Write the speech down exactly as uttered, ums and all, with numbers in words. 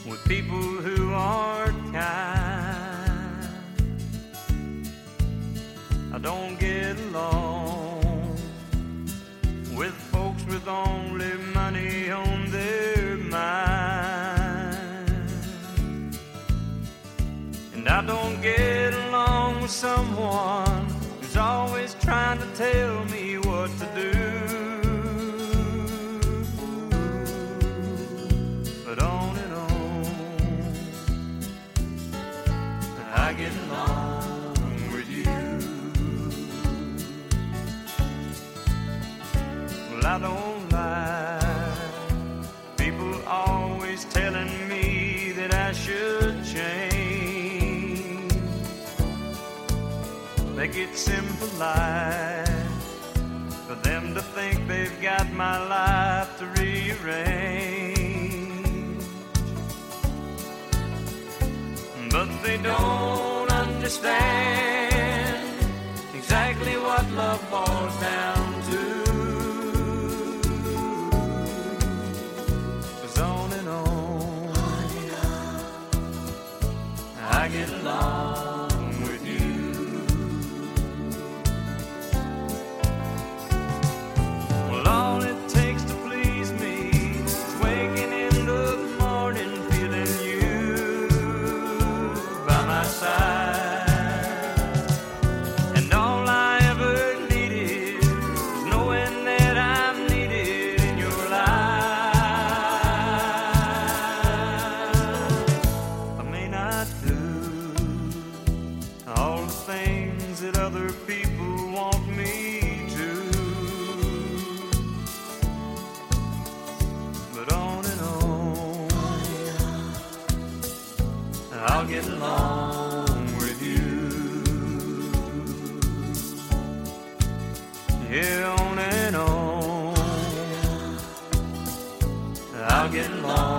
with people who aren't kind. I don't get along with folks with only money on their mind. And I don't get along with someone who's always trying to tell me what to do. But on and on I get along with you. Well, I don't like people always telling me that I should change. Make it simple life for them to think they've got my life to rearrange. But they don't understand exactly what love boils down to. 'Cause on and on I get along with you. Well, all it takes to please me is waking in the morning feeling you by my side. And all I ever needed is knowing that I'm needed in your life. I may not do all the things that other people want me to, but on and on I'll get along with you. Yeah, on and on I'll get along